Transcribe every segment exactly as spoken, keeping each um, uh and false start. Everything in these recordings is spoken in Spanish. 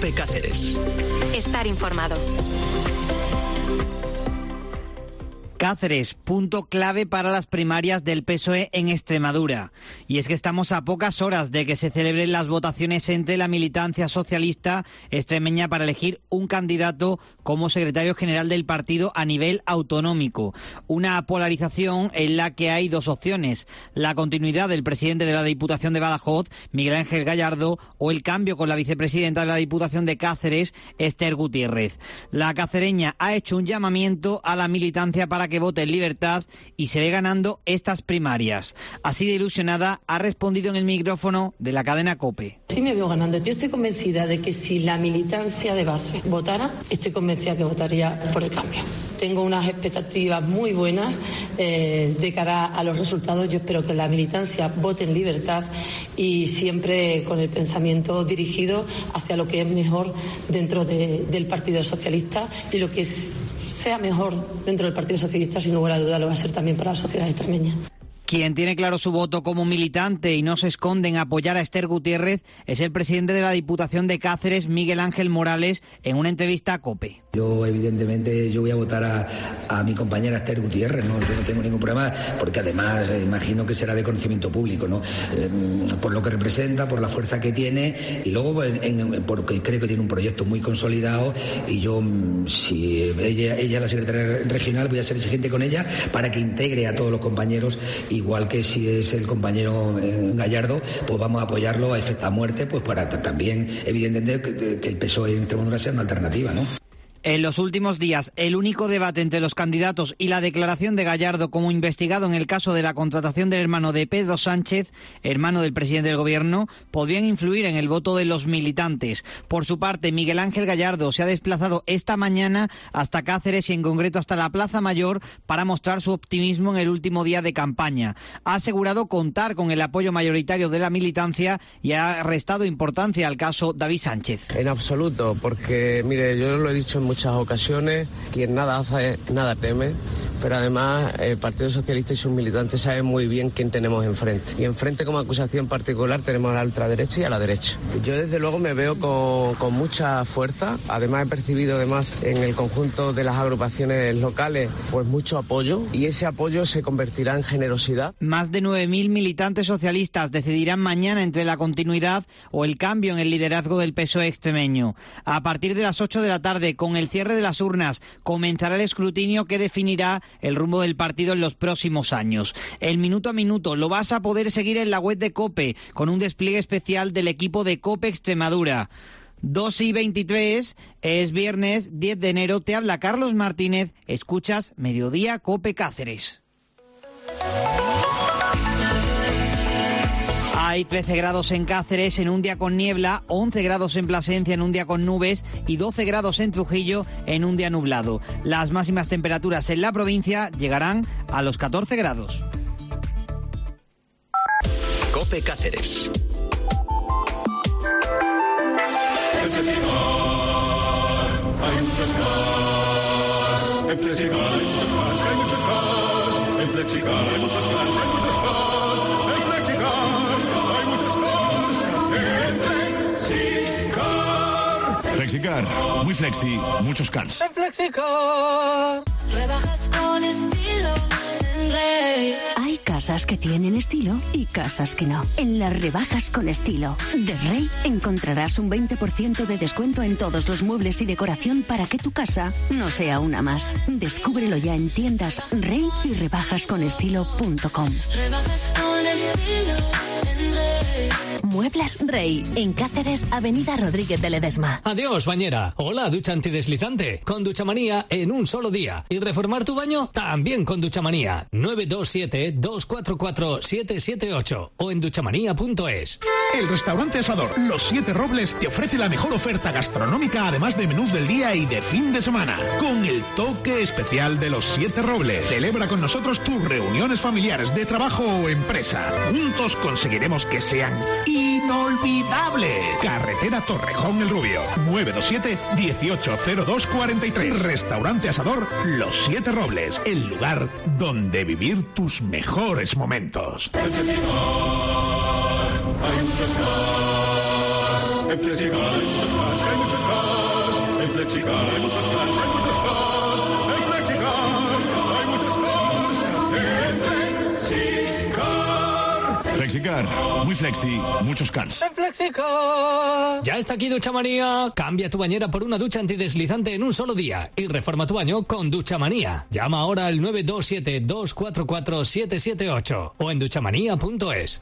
COPE Cáceres. Estar informado. Cáceres, punto clave para las primarias del P S O E en Extremadura. Y es que estamos a pocas horas de que se celebren las votaciones entre la militancia socialista extremeña para elegir un candidato como secretario general del partido a nivel autonómico. Una polarización en la que hay dos opciones: la continuidad del presidente de la Diputación de Badajoz, Miguel Ángel Gallardo, o el cambio con la vicepresidenta de la Diputación de Cáceres, Esther Gutiérrez. La cacereña ha hecho un llamamiento a la militancia para que que vote en libertad y se ve ganando estas primarias. Así de ilusionada ha respondido en el micrófono de la cadena COPE. Sí me veo ganando. Yo estoy convencida de que si la militancia de base votara, estoy convencida que votaría por el cambio. Tengo unas expectativas muy buenas eh, de cara a los resultados. Yo espero que la militancia vote en libertad y siempre con el pensamiento dirigido hacia lo que es mejor dentro de, del Partido Socialista, y lo que es, sea mejor dentro del Partido Socialista, sin lugar a duda, lo va a ser también para la sociedad extremeña. Quien tiene claro su voto como militante y no se esconde en apoyar a Esther Gutiérrez es el presidente de la Diputación de Cáceres, Miguel Ángel Morales, en una entrevista a COPE. Yo, evidentemente, yo voy a votar a, a mi compañera Esther Gutiérrez, ¿no? Yo no tengo ningún problema, porque además eh, imagino que será de conocimiento público, ¿no? Eh, por lo que representa, por la fuerza que tiene, y luego en, en, porque creo que tiene un proyecto muy consolidado, y yo, si ella, ella es la secretaria regional, voy a ser exigente con ella para que integre a todos los compañeros, igual que si es el compañero eh, Gallardo, pues vamos a apoyarlo a, efecto, a muerte, pues para también, evidentemente, que, que el P S O E en Extremadura sea una alternativa, ¿no? En los últimos días, el único debate entre los candidatos y la declaración de Gallardo como investigado en el caso de la contratación del hermano de Pedro Sánchez, hermano del presidente del gobierno, podrían influir en el voto de los militantes. Por su parte, Miguel Ángel Gallardo se ha desplazado esta mañana hasta Cáceres y en concreto hasta la Plaza Mayor para mostrar su optimismo en el último día de campaña. Ha asegurado contar con el apoyo mayoritario de la militancia y ha restado importancia al caso David Sánchez. En absoluto, porque, mire, yo lo he dicho en muchas ocasiones, quien nada hace, nada teme, pero además el Partido Socialista y sus militantes saben muy bien quién tenemos enfrente. Y enfrente, como acusación particular, tenemos a la ultraderecha y a la derecha. Yo desde luego me veo con, con mucha fuerza. Además he percibido además en el conjunto de las agrupaciones locales pues mucho apoyo, y ese apoyo se convertirá en generosidad. Más de nueve mil militantes socialistas decidirán mañana entre la continuidad o el cambio en el liderazgo del P S O E extremeño. A partir de las ocho de la tarde, con el cierre de las urnas, comenzará el escrutinio que definirá el rumbo del partido en los próximos años. El minuto a minuto lo vas a poder seguir en la web de COPE, con un despliegue especial del equipo de COPE Extremadura. dos y veintitrés, es viernes diez de enero, te habla Carlos Martínez, escuchas Mediodía COPE Cáceres. Hay trece grados en Cáceres en un día con niebla, once grados en Plasencia en un día con nubes y doce grados en Trujillo en un día nublado. Las máximas temperaturas en la provincia llegarán a los catorce grados. COPE Cáceres. En Flexicar hay muchos más. En Flexicar hay muchos más, hay muchos más. En Flexicar hay muchos más, hay muchos más. En Flexicar hay muchos más. En Flexicar. Flexicar, muy flexi, muchos cars. En Flexicar. Rebajas con estilo en Rey. Hay casas que tienen estilo y casas que no. En las rebajas con estilo de Rey encontrarás un veinte por ciento de descuento en todos los muebles y decoración para que tu casa no sea una más. Descúbrelo ya en tiendas Rey y rebajas con estilo punto com. Rebajas con estilo en Rey. Muebles Rey, en Cáceres, Avenida Rodríguez de Ledesma. Adiós, bañera. Hola, ducha antideslizante. Con Duchamanía en un solo día. Y reformar tu baño también con Duchamanía. nueve dos siete, dos cuatro cuatro, siete siete ocho o en duchamanía punto es. El restaurante Asador Los Siete Robles te ofrece la mejor oferta gastronómica, además de menús del día y de fin de semana, con el toque especial de Los Siete Robles. Celebra con nosotros tus reuniones familiares, de trabajo o empresa. Juntos conseguiremos que sean inolvidables. Carretera Torrejón El Rubio, nueve dos siete, dieciocho cero dos cuarenta y tres. Restaurante Asador Los Siete Robles, el lugar donde vivir tus mejores momentos. Hay muchos más. En Flexicar hay muchos más, hay muchos más. En Flexicar hay muchos más, hay muchos más. En Flexicar hay muchos más. En Flexicar. Flexicar, muy flexi, muchos cars. En Flexicar. Ya está aquí Duchamanía. Cambia tu bañera por una ducha antideslizante en un solo día y reforma tu baño con Duchamanía. Llama ahora al nueve dos siete, dos cuatro cuatro, siete siete ocho o en duchamanía punto es.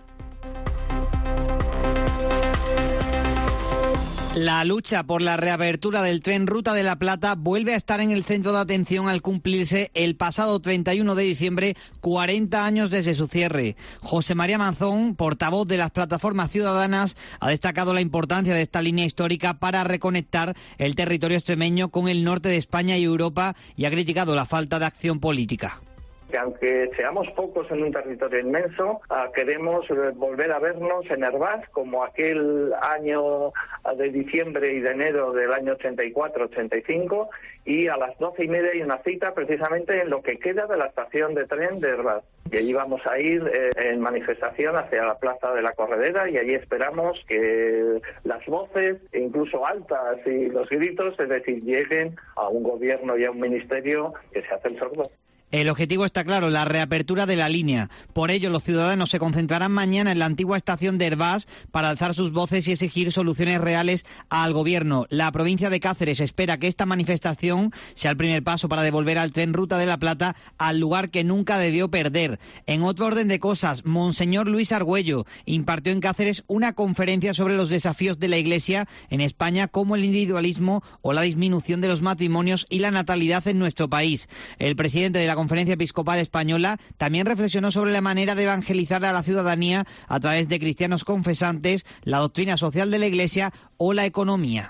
La lucha por la reapertura del tren Ruta de la Plata vuelve a estar en el centro de atención al cumplirse el pasado treinta y uno de diciembre cuarenta años desde su cierre. José María Manzón, portavoz de las plataformas ciudadanas, ha destacado la importancia de esta línea histórica para reconectar el territorio extremeño con el norte de España y Europa y ha criticado la falta de acción política. Que aunque seamos pocos en un territorio inmenso, uh, queremos uh, volver a vernos en Hervás como aquel año de diciembre y de enero del año ochenta y cuatro ochenta y cinco, y a las doce y media hay una cita precisamente en lo que queda de la estación de tren de Hervás. Y allí vamos a ir eh, en manifestación hacia la Plaza de la Corredera y allí esperamos que las voces, incluso altas, y los gritos, es decir, lleguen a un gobierno y a un ministerio que se hace el sordo. El objetivo está claro, la reapertura de la línea. Por ello, los ciudadanos se concentrarán mañana en la antigua estación de Hervás para alzar sus voces y exigir soluciones reales al Gobierno. La provincia de Cáceres espera que esta manifestación sea el primer paso para devolver al tren Ruta de la Plata al lugar que nunca debió perder. En otro orden de cosas, Monseñor Luis Argüello impartió en Cáceres una conferencia sobre los desafíos de la Iglesia en España, como el individualismo o la disminución de los matrimonios y la natalidad en nuestro país. El presidente de la Conferencia Episcopal Española también reflexionó sobre la manera de evangelizar a la ciudadanía a través de cristianos confesantes, la doctrina social de la Iglesia o la economía.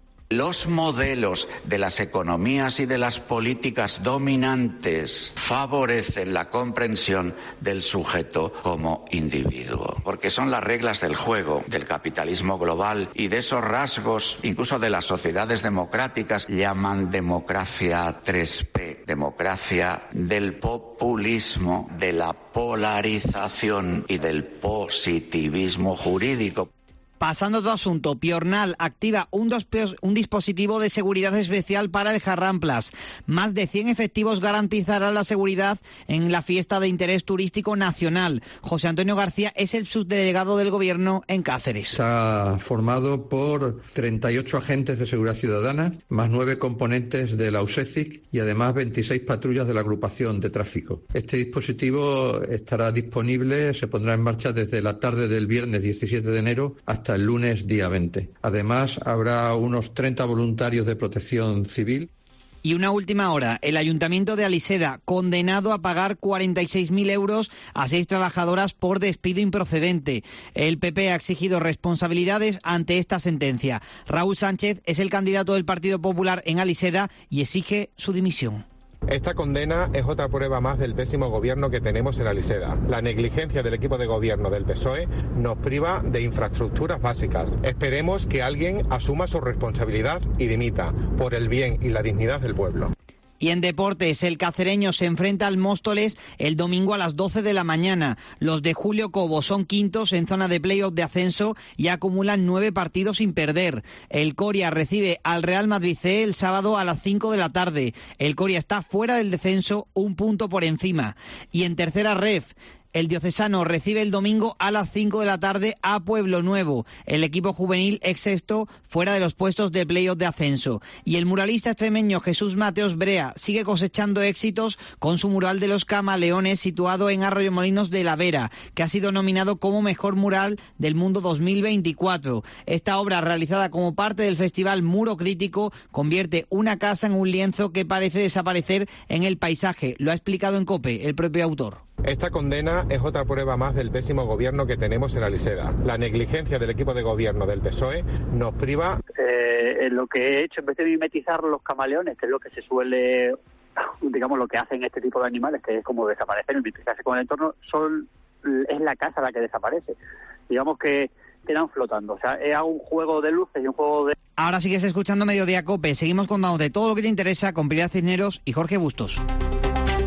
Los modelos de las economías y de las políticas dominantes favorecen la comprensión del sujeto como individuo, porque son las reglas del juego del capitalismo global y de esos rasgos, incluso de las sociedades democráticas, llaman democracia tres P, democracia del populismo, de la polarización y del positivismo jurídico. Pasando a otro asunto, Piornal activa un, dos, un dispositivo de seguridad especial para el Jarramplas. Más de cien efectivos garantizarán la seguridad en la fiesta de interés turístico nacional. José Antonio García es el subdelegado del Gobierno en Cáceres. Está formado por treinta y ocho agentes de seguridad ciudadana, más nueve componentes de la U S E C I C y además veintiséis patrullas de la agrupación de tráfico. Este dispositivo estará disponible, se pondrá en marcha desde la tarde del viernes diecisiete de enero hasta el lunes día veinte. Además, habrá unos treinta voluntarios de protección civil. Y una última hora, el Ayuntamiento de Aliseda, condenado a pagar cuarenta y seis mil euros a seis trabajadoras por despido improcedente. El P P ha exigido responsabilidades ante esta sentencia. Raúl Sánchez es el candidato del Partido Popular en Aliseda y exige su dimisión. Esta condena es otra prueba más del pésimo gobierno que tenemos en Aliseda. La negligencia del equipo de gobierno del P S O E nos priva de infraestructuras básicas. Esperemos que alguien asuma su responsabilidad y dimita por el bien y la dignidad del pueblo. Y en deportes, el cacereño se enfrenta al Móstoles el domingo a las doce de la mañana. Los de Julio Cobo son quintos en zona de playoff de ascenso y acumulan nueve partidos sin perder. El Coria recibe al Real Madrid C el sábado a las cinco de la tarde. El Coria está fuera del descenso, un punto por encima. Y en tercera ref, el Diocesano recibe el domingo a las cinco de la tarde a Pueblo Nuevo. El equipo juvenil ex sexto fuera de los puestos de playoff de ascenso. Y el muralista extremeño Jesús Mateos Brea sigue cosechando éxitos con su mural de los Camaleones situado en Arroyomolinos de la Vera, que ha sido nominado como Mejor Mural del Mundo dos mil veinticuatro. Esta obra, realizada como parte del Festival Muro Crítico, convierte una casa en un lienzo que parece desaparecer en el paisaje. Lo ha explicado en COPE el propio autor. Esta condena es otra prueba más del pésimo gobierno que tenemos en Aliseda. La negligencia del equipo de gobierno del P S O E nos priva... Eh, lo que he hecho, en vez de mimetizar los camaleones, que es lo que se suele, digamos, lo que hacen este tipo de animales, que es como desaparecer, mimetizarse con el entorno, son, es la casa la que desaparece. Digamos que quedan flotando. O sea, es un juego de luces y un juego de... Ahora sigues escuchando Mediodía COPE. Seguimos contándote todo lo que te interesa con Pilar Cisneros y Jorge Bustos.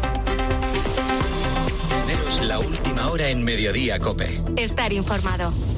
La última hora en Mediodía COPE. Estar informado.